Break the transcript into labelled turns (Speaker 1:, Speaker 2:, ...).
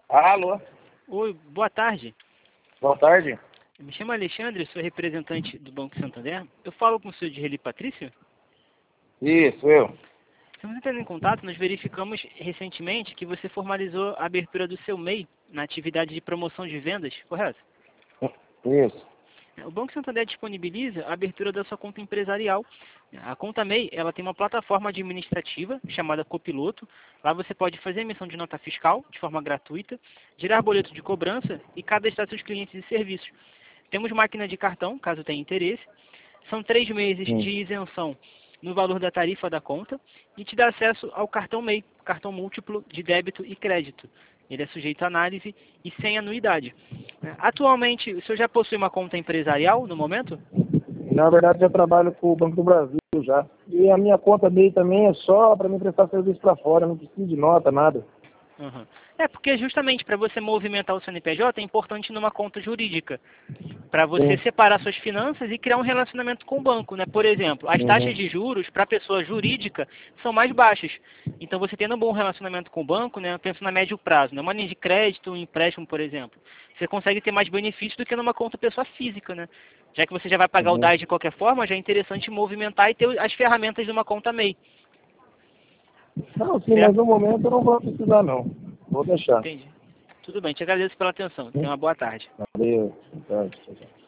Speaker 1: Alô,
Speaker 2: Oi, boa tarde.
Speaker 1: boa tarde.
Speaker 2: Me chamo Alexandre, sou representante do Banco Santander. Eu falo com o senhor Direli Patrício?
Speaker 1: Isso, eu.
Speaker 2: Estamos entrando em contato, nós verificamos recentemente que você formalizou a abertura do seu MEI na atividade de promoção de vendas, correto?
Speaker 1: Isso.
Speaker 2: O Banco Santander disponibiliza a abertura da sua conta empresarial. A conta MEI, ela tem uma plataforma administrativa chamada Copiloto. Lá você pode fazer emissão de nota fiscal de forma gratuita, gerar boleto de cobrança e cadastrar seus clientes e serviços. Temos máquina de cartão, caso tenha interesse. São 3 meses de isenção no valor da tarifa da conta e te dá acesso ao cartão MEI, cartão múltiplo de débito e crédito. Ele é sujeito à análise e sem anuidade. Atualmente, o senhor já possui uma conta empresarial no momento?
Speaker 1: Na verdade, eu trabalho com o Banco do Brasil já. E a minha conta dele também é só para me prestar serviço para fora, não preciso de nota, nada.
Speaker 2: Uhum. É porque justamente para você movimentar o CNPJ é importante numa conta jurídica, para você
Speaker 1: Sim.
Speaker 2: separar suas finanças e criar um relacionamento com o banco, né? Por exemplo, as taxas de juros para a pessoa jurídica são mais baixas. Então você tendo um bom relacionamento com o banco, né? Penso na médio prazo, né? Uma linha de crédito, um empréstimo, por exemplo, você consegue ter mais benefícios do que numa conta pessoa física, né? Já que você já vai pagar o
Speaker 1: Uhum.
Speaker 2: DAS de qualquer forma, já é interessante movimentar e ter as ferramentas de uma conta MEI.
Speaker 1: Não, sim, mas
Speaker 2: Certo?
Speaker 1: no momento eu não vou precisar, não. Vou deixar.
Speaker 2: Entendi. Tudo bem, te agradeço pela atenção. Tenha uma boa tarde.
Speaker 1: Valeu. Boa tarde. Tchau, tchau.